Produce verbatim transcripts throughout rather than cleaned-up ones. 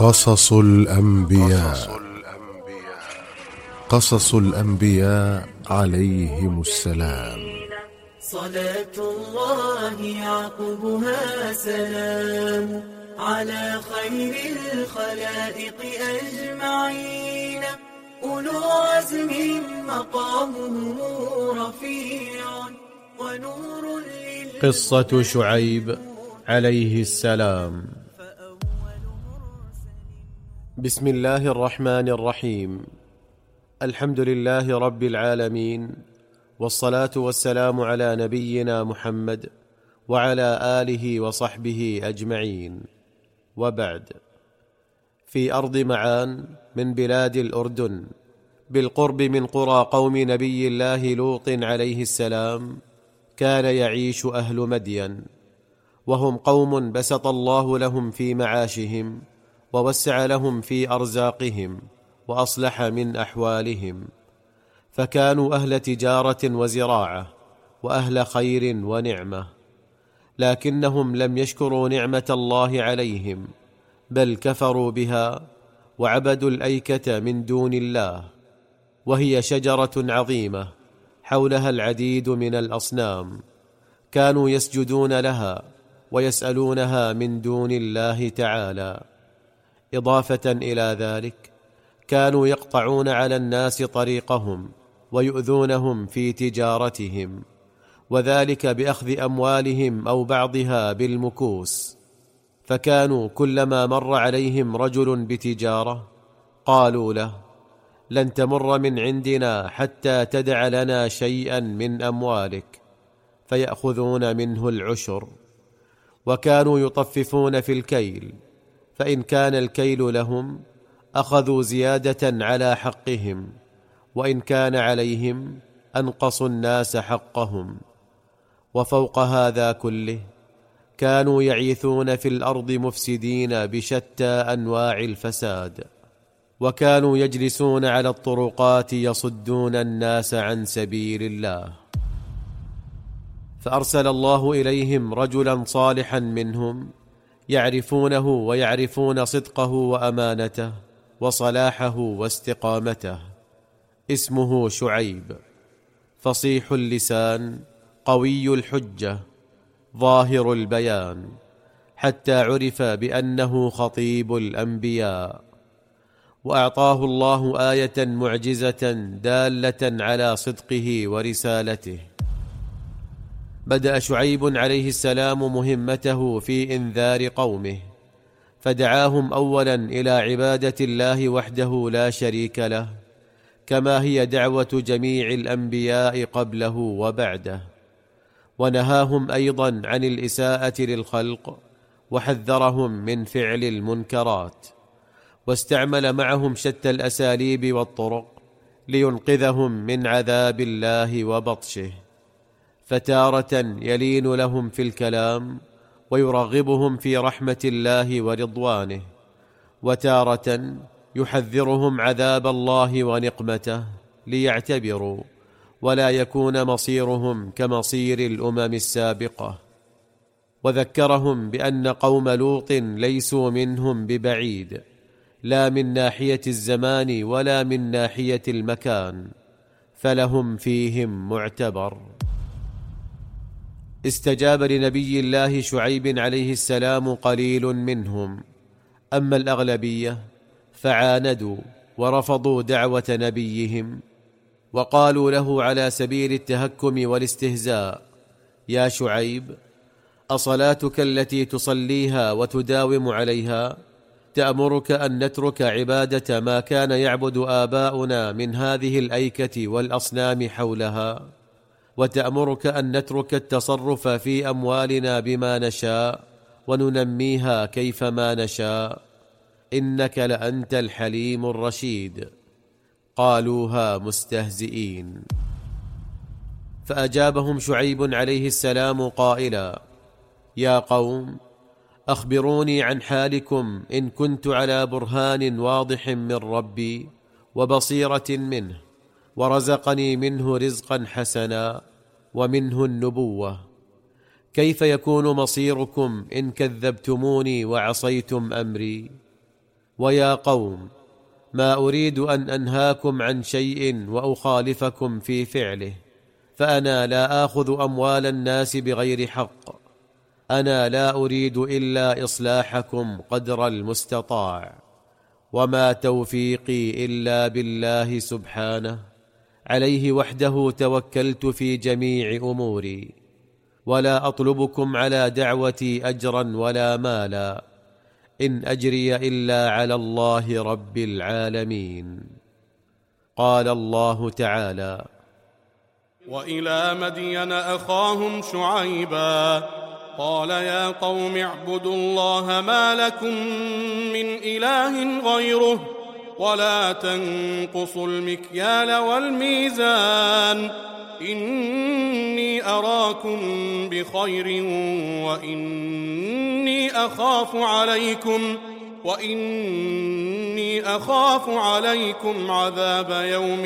قصص الأنبياء قصص الأنبياء عليهم السلام. صلاة الله يعقبها سلام على خير الخلائق أجمعين، أولو عزم مقامهم رفيع ونور لله. قصة شعيب عليه السلام. بسم الله الرحمن الرحيم. الحمد لله رب العالمين، والصلاة والسلام على نبينا محمد وعلى آله وصحبه أجمعين، وبعد. في أرض معان من بلاد الأردن، بالقرب من قرى قوم نبي الله لوط عليه السلام، كان يعيش أهل مدين، وهم قوم بسط الله لهم في معاشهم، ووسع لهم في أرزاقهم، وأصلح من أحوالهم، فكانوا أهل تجارة وزراعة، وأهل خير ونعمة، لكنهم لم يشكروا نعمة الله عليهم، بل كفروا بها وعبدوا الأيكة من دون الله، وهي شجرة عظيمة حولها العديد من الأصنام، كانوا يسجدون لها ويسألونها من دون الله تعالى. إضافة إلى ذلك، كانوا يقطعون على الناس طريقهم ويؤذونهم في تجارتهم، وذلك بأخذ أموالهم أو بعضها بالمكوس، فكانوا كلما مر عليهم رجل بتجارة قالوا له: لن تمر من عندنا حتى تدع لنا شيئا من أموالك، فيأخذون منه العشر. وكانوا يطففون في الكيل، فإن كان الكيل لهم أخذوا زيادة على حقهم، وإن كان عليهم أنقصوا الناس حقهم. وفوق هذا كله، كانوا يعيثون في الأرض مفسدين بشتى أنواع الفساد، وكانوا يجلسون على الطرقات يصدون الناس عن سبيل الله. فأرسل الله إليهم رجلا صالحا منهم، يعرفونه ويعرفون صدقه وأمانته وصلاحه واستقامته، اسمه شعيب، فصيح اللسان، قوي الحجة، ظاهر البيان، حتى عرف بأنه خطيب الأنبياء. وأعطاه الله آية معجزة دالة على صدقه ورسالته. بدأ شعيب عليه السلام مهمته في إنذار قومه، فدعاهم أولا إلى عبادة الله وحده لا شريك له، كما هي دعوة جميع الأنبياء قبله وبعده، ونهاهم أيضا عن الإساءة للخلق، وحذرهم من فعل المنكرات، واستعمل معهم شتى الأساليب والطرق لينقذهم من عذاب الله وبطشه، فتارة يلين لهم في الكلام ويرغبهم في رحمة الله ورضوانه، وتارة يحذرهم عذاب الله ونقمته ليعتبروا، ولا يكون مصيرهم كمصير الأمم السابقة. وذكرهم بأن قوم لوط ليسوا منهم ببعيد، لا من ناحية الزمان ولا من ناحية المكان، فلهم فيهم معتبر. استجاب لنبي الله شعيب عليه السلام قليل منهم، أما الأغلبية فعاندوا ورفضوا دعوة نبيهم، وقالوا له على سبيل التهكم والاستهزاء: يا شعيب، أصلاتك التي تصليها وتداوم عليها تأمرك أن نترك عبادة ما كان يعبد آباؤنا من هذه الأيكة والأصنام حولها، وتأمرك أن نترك التصرف في أموالنا بما نشاء وننميها كيفما نشاء، إنك لأنت الحليم الرشيد؟ قالوها مستهزئين. فأجابهم شعيب عليه السلام قائلا: يا قوم، أخبروني عن حالكم إن كنت على برهان واضح من ربي وبصيرة منه، ورزقني منه رزقا حسنا ومنه النبوة، كيف يكون مصيركم إن كذبتموني وعصيتم أمري؟ ويا قوم ما أريد أن أنهاكم عن شيء وأخالفكم في فعله، فأنا لا آخذ أموال الناس بغير حق، أنا لا أريد إلا إصلاحكم قدر المستطاع، وما توفيقي إلا بالله سبحانه، عليه وحده توكلت في جميع أموري، ولا أطلبكم على دعوتي أجرا ولا مالا، إن أجري إلا على الله رب العالمين. قال الله تعالى: وإلى مدين أخاهم شعيبا قال يا قوم اعبدوا الله ما لكم من إله غيره ولا تنقصوا المكيال والميزان، إني أراكم بخير وإني أخاف عليكم وإني أخاف عليكم عذاب يوم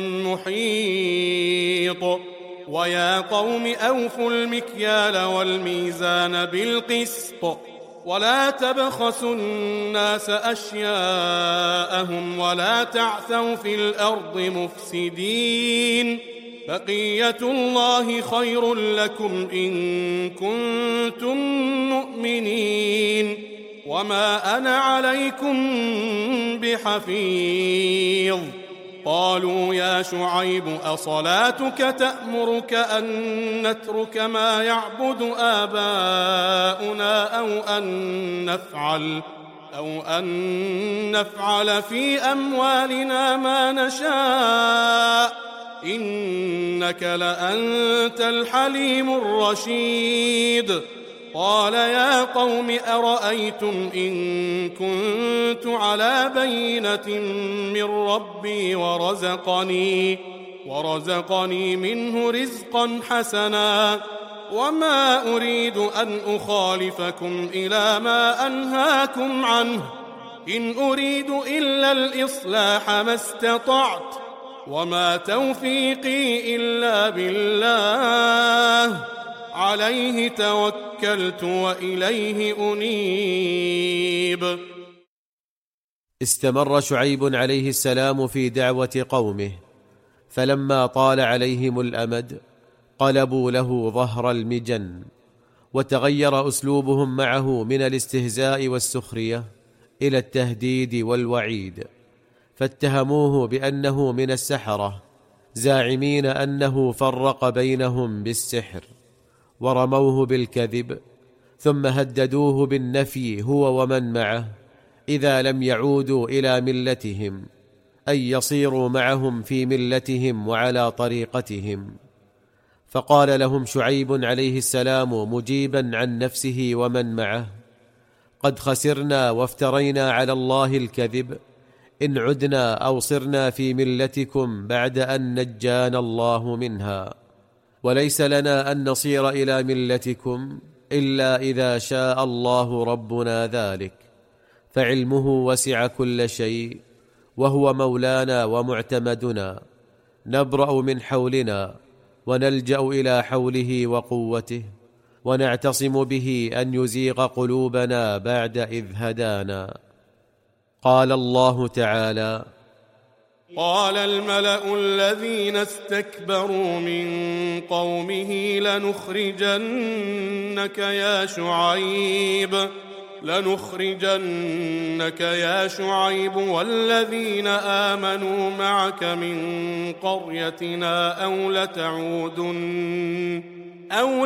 محيط. ويا قوم أوفوا المكيال والميزان بالقسط ولا تبخسوا الناس أشياءهم ولا تعثوا في الأرض مفسدين، بقية الله خير لكم إن كنتم مؤمنين، وما أنا عليكم بحفيظ. قالوا يا شعيب أصلاتك تأمرك أن نترك ما يعبد آباؤنا أو أن نفعل أو أن نفعل في أموالنا ما نشاء إنك لأنت الحليم الرشيد. قال يا قوم أرأيتم إن كنت على بينة من ربي ورزقني ورزقني منه رزقا حسنا وما أريد أن أخالفكم إلى ما أنهاكم عنه، إن أريد إلا الإصلاح ما استطعت وما توفيقي إلا بالله، عليه توكلت وإليه أنيب. استمر شعيب عليه السلام في دعوة قومه، فلما طال عليهم الأمد قلبوا له ظهر المجن، وتغير أسلوبهم معه من الاستهزاء والسخرية إلى التهديد والوعيد، فاتهموه بأنه من السحرة، زاعمين أنه فرق بينهم بالسحر، ورموه بالكذب، ثم هددوه بالنفي هو ومن معه إذا لم يعودوا إلى ملتهم، أي يصيروا معهم في ملتهم وعلى طريقتهم. فقال لهم شعيب عليه السلام مجيبا عن نفسه ومن معه: قد خسرنا وافترينا على الله الكذب إن عدنا أو صرنا في ملتكم بعد أن نجانا الله منها، وليس لنا أن نصير إلى ملتكم إلا إذا شاء الله ربنا ذلك، فعلمه وسع كل شيء وهو مولانا ومعتمدنا، نبرأ من حولنا ونلجأ إلى حوله وقوته، ونعتصم به أن يزيغ قلوبنا بعد إذ هدانا. قال الله تعالى: قال الملأ الذين استكبروا من قومه لنخرجنك يا شعيب لنخرجنك يا شعيب والذين آمنوا معك من قريتنا أو لتعودن أو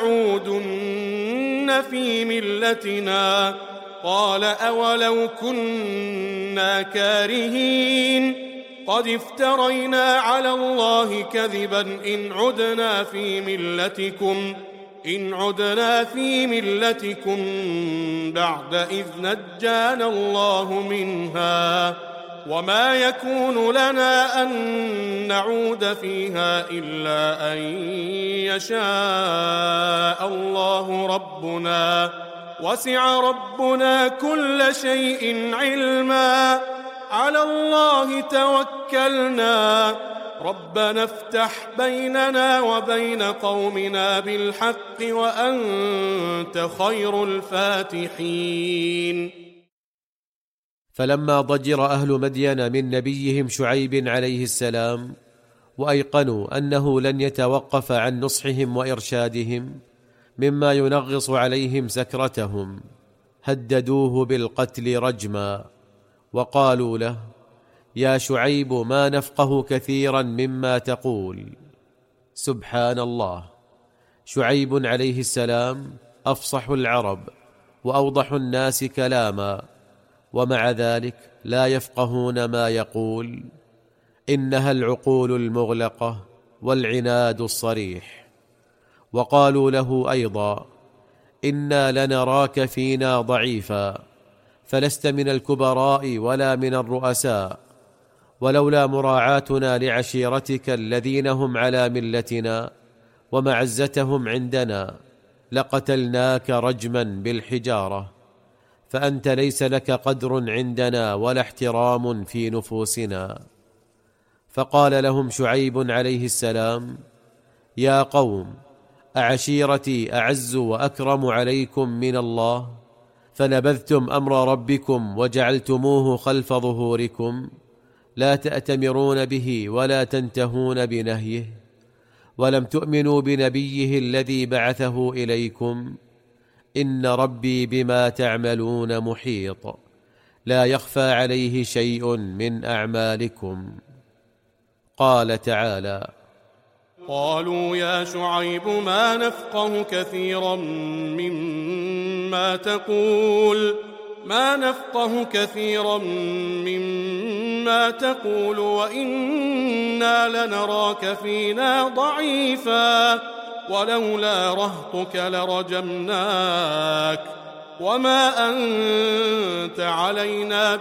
لتعودن في ملتنا. قال أولو كنا كارهين قد افترينا على الله كذبا إن عدنا في ملتكم إن عدنا في ملتكم بعد إذ نجانا الله منها، وما يكون لنا أن نعود فيها إلا أن يشاء الله ربنا، وسع ربنا كل شيء علما، على الله توكلنا، ربنا افتح بيننا وبين قومنا بالحق وأنت خير الفاتحين. فلما ضجر أهل مدين من نبيهم شعيب عليه السلام وأيقنوا أنه لن يتوقف عن نصحهم وإرشادهم مما ينغص عليهم سكرتهم، هددوه بالقتل رجما، وقالوا له: يا شعيب ما نفقه كثيرا مما تقول. سبحان الله، شعيب عليه السلام أفصح العرب وأوضح الناس كلاما، ومع ذلك لا يفقهون ما يقول. إنها العقول المغلقة والعناد الصريح. وقالوا له أيضا: إنا لنراك فينا ضعيفا، فلست من الكبراء ولا من الرؤساء، ولولا مراعاتنا لعشيرتك الذين هم على ملتنا ومعزتهم عندنا لقتلناك رجما بالحجارة، فأنت ليس لك قدر عندنا ولا احترام في نفوسنا. فقال لهم شعيب عليه السلام: يا قوم، أعشيرتي أعز وأكرم عليكم من الله؟ فنبذتم أمر ربكم وجعلتموه خلف ظهوركم، لا تأتمرون به ولا تنتهون بنهيه، ولم تؤمنوا بنبيه الذي بعثه إليكم. إن ربي بما تعملون محيط، لا يخفى عليه شيء من أعمالكم. قال تعالى: قالوا يا شعيب ما نفقه كثيرا مما تقول ما نفقه كثيرا مما تقول وإنا لنراك فينا ضعيفا، ولولا رهطك لرجمناك، وما أنت علينا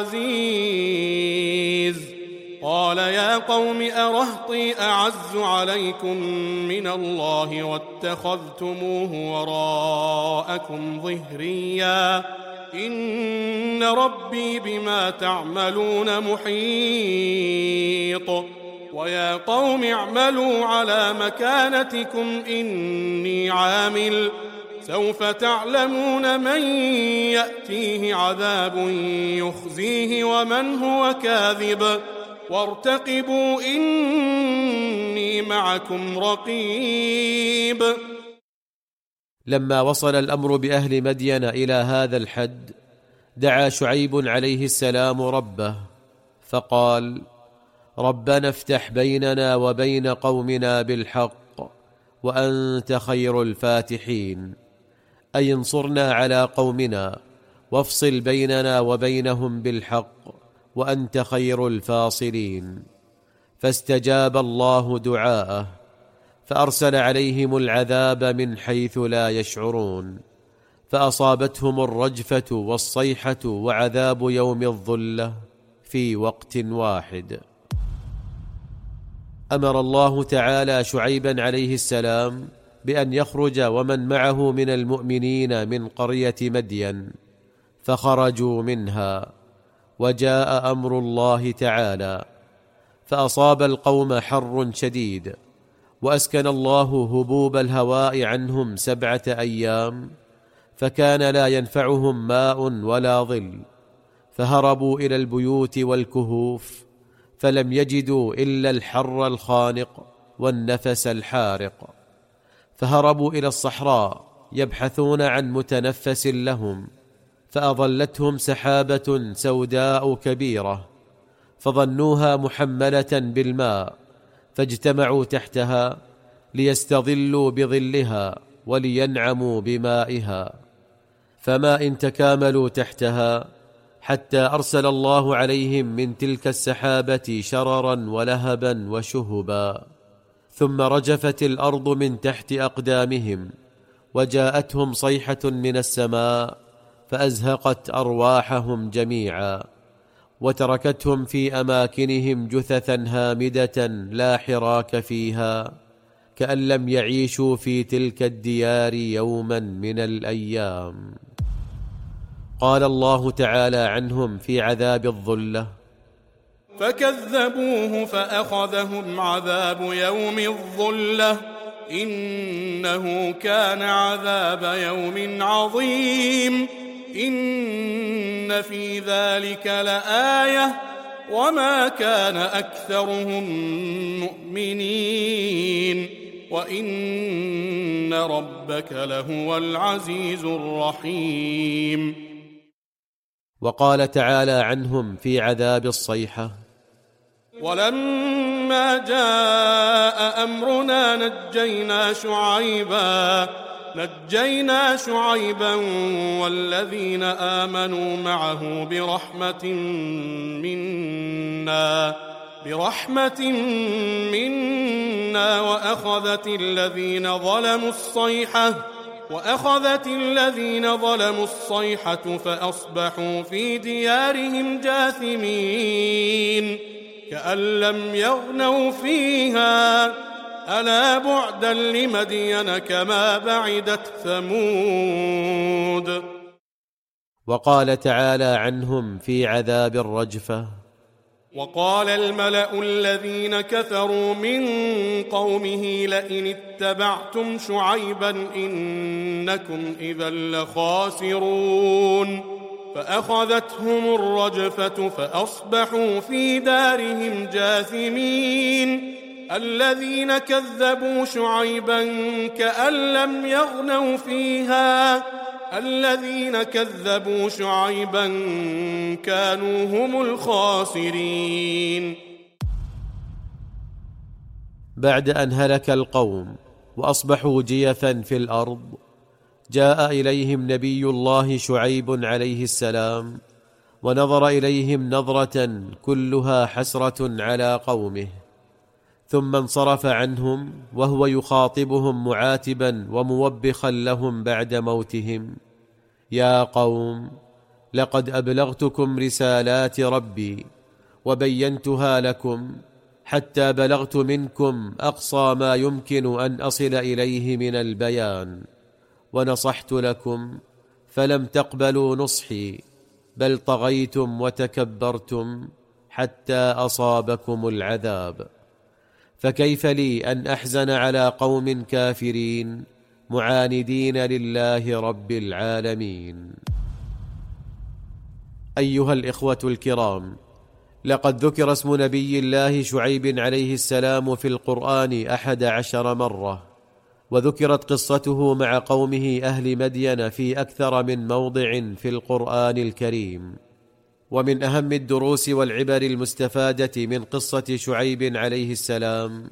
بعزيز. قال يا قوم أرهطي أعز عليكم من الله واتخذتموه وراءكم ظهريا، إن ربي بما تعملون محيط. ويا قوم اعملوا على مكانتكم إني عامل، سوف تعلمون من يأتيه عذاب يخزيه ومن هو كاذب، وارتقبوا إني معكم رقيب. لما وصل الأمر بأهل مدين إلى هذا الحد، دعا شعيب عليه السلام ربه فقال: ربنا افتح بيننا وبين قومنا بالحق، وأنت خير الفاتحين، أي انصرنا على قومنا وافصل بيننا وبينهم بالحق، وأنت خير الفاصلين. فاستجاب الله دعاءه، فأرسل عليهم العذاب من حيث لا يشعرون، فأصابتهم الرجفة والصيحة وعذاب يوم الظلة في وقت واحد. أمر الله تعالى شعيبا عليه السلام بأن يخرج ومن معه من المؤمنين من قرية مدين، فخرجوا منها، وجاء أمر الله تعالى، فأصاب القوم حر شديد، وأسكن الله هبوب الهواء عنهم سبعة أيام، فكان لا ينفعهم ماء ولا ظل، فهربوا إلى البيوت والكهوف، فلم يجدوا إلا الحر الخانق والنفس الحارق، فهربوا إلى الصحراء يبحثون عن متنفس لهم، فأظلتهم سحابة سوداء كبيرة، فظنوها محملة بالماء، فاجتمعوا تحتها ليستظلوا بظلها ولينعموا بمائها، فما إن تكاملوا تحتها حتى أرسل الله عليهم من تلك السحابة شررا ولهبا وشهبا، ثم رجفت الأرض من تحت أقدامهم، وجاءتهم صيحة من السماء فأزهقت أرواحهم جميعا، وتركتهم في أماكنهم جثثا هامدة لا حراك فيها، كأن لم يعيشوا في تلك الديار يوما من الأيام. قال الله تعالى عنهم في عذاب الظلة: فكذبوه فأخذهم عذاب يوم الظلة، إنه كان عذاب يوم عظيم. إن في ذلك لآية وما كان أكثرهم مؤمنين وإن ربك لهو العزيز الرحيم. وقال تعالى عنهم في عذاب الصيحة: ولما جاء أمرنا نجينا شعيبا نجينا شعيبا والذين آمنوا معه برحمة منا برحمة منا وأخذت الذين ظلموا الصيحة وأخذت الذين ظلموا الصيحة فأصبحوا في ديارهم جاثمين كأن لم يغنوا فيها ألا بعدا لمدين كما بعدت ثمود. وقال تعالى عنهم في عذاب الرجفة: وقال الملأ الذين كفروا من قومه لئن اتبعتم شعيبا إنكم إذا لخاسرون فأخذتهم الرجفة فأصبحوا في دارهم جاثمين الذين كذبوا شعيبا كأن لم يغنوا فيها الذين كذبوا شعيبا كانوا هم الخاسرين. بعد أن هلك القوم وأصبحوا جيفا في الأرض، جاء إليهم نبي الله شعيب عليه السلام ونظر إليهم نظرة كلها حسرة على قومه، ثم انصرف عنهم وهو يخاطبهم معاتبا وموبخا لهم بعد موتهم: يا قوم، لقد أبلغتكم رسالات ربي وبينتها لكم حتى بلغت منكم أقصى ما يمكن أن أصل إليه من البيان، ونصحت لكم فلم تقبلوا نصحي، بل طغيتم وتكبرتم حتى أصابكم العذاب. فكيف لي أن أحزن على قوم كافرين معاندين لله رب العالمين؟ أيها الإخوة الكرام، لقد ذكر اسم نبي الله شعيب عليه السلام في القرآن أحد عشر مرة، وذكرت قصته مع قومه أهل مدين في أكثر من موضع في القرآن الكريم. ومن أهم الدروس والعبر المستفادة من قصة شعيب عليه السلام: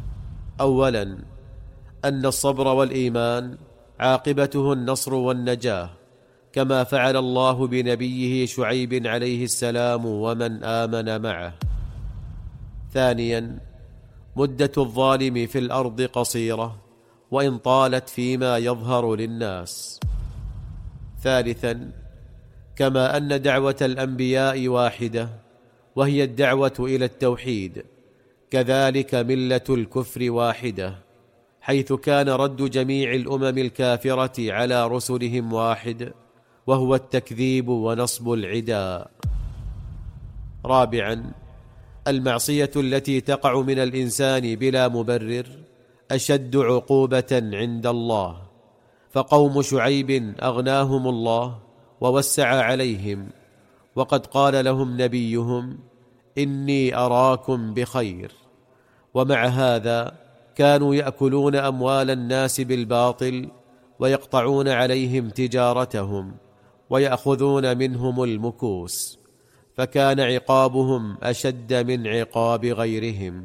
أولا، أن الصبر والإيمان عاقبته النصر والنجاة، كما فعل الله بنبيه شعيب عليه السلام ومن آمن معه. ثانيا، مدة الظالم في الأرض قصيرة وإن طالت فيما يظهر للناس. ثالثا، كما أن دعوة الأنبياء واحدة وهي الدعوة إلى التوحيد، كذلك ملة الكفر واحدة، حيث كان رد جميع الأمم الكافرة على رسلهم واحد، وهو التكذيب ونصب العداء. رابعا، المعصية التي تقع من الإنسان بلا مبرر أشد عقوبة عند الله، فقوم شعيب أغناهم الله ووسع عليهم، وقد قال لهم نبيهم: إني أراكم بخير. ومع هذا كانوا يأكلون أموال الناس بالباطل ويقطعون عليهم تجارتهم ويأخذون منهم المكوس، فكان عقابهم أشد من عقاب غيرهم.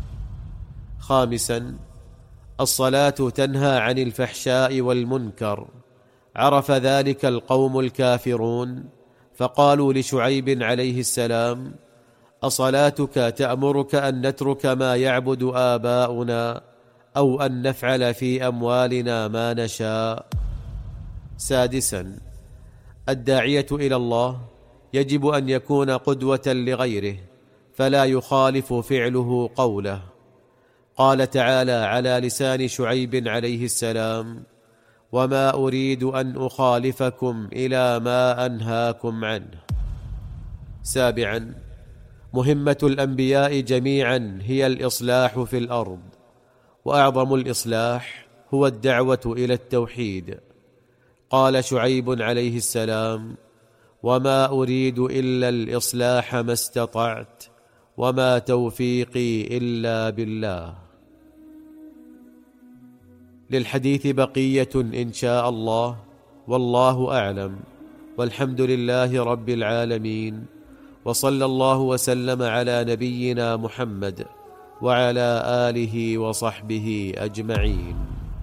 خامسا، الصلاة تنهى عن الفحشاء والمنكر، عرف ذلك القوم الكافرون فقالوا لشعيب عليه السلام: أصلاتك تأمرك أن نترك ما يعبد آباؤنا أو أن نفعل في أموالنا ما نشاء؟ سادسا، الداعية إلى الله يجب أن يكون قدوة لغيره، فلا يخالف فعله قوله. قال تعالى على لسان شعيب عليه السلام: وما أريد أن أخالفكم إلى ما أنهاكم عنه. سابعا، مهمة الأنبياء جميعا هي الإصلاح في الأرض، وأعظم الإصلاح هو الدعوة إلى التوحيد. قال شعيب عليه السلام: وما أريد إلا الإصلاح ما استطعت، وما توفيقي إلا بالله. للحديث بقية إن شاء الله، والله أعلم، والحمد لله رب العالمين، وصلى الله وسلم على نبينا محمد وعلى آله وصحبه أجمعين.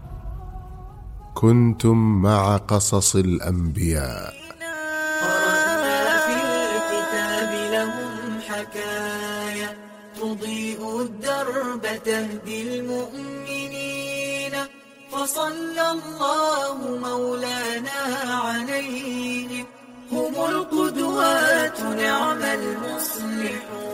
كنتم مع قصص الأنبياء. قرأنا في الكتاب لهم حكايا تضيء الدرب تهدي المؤمنين، فصلى الله مولانا عليهم، هم القدوات نعم المصلحون.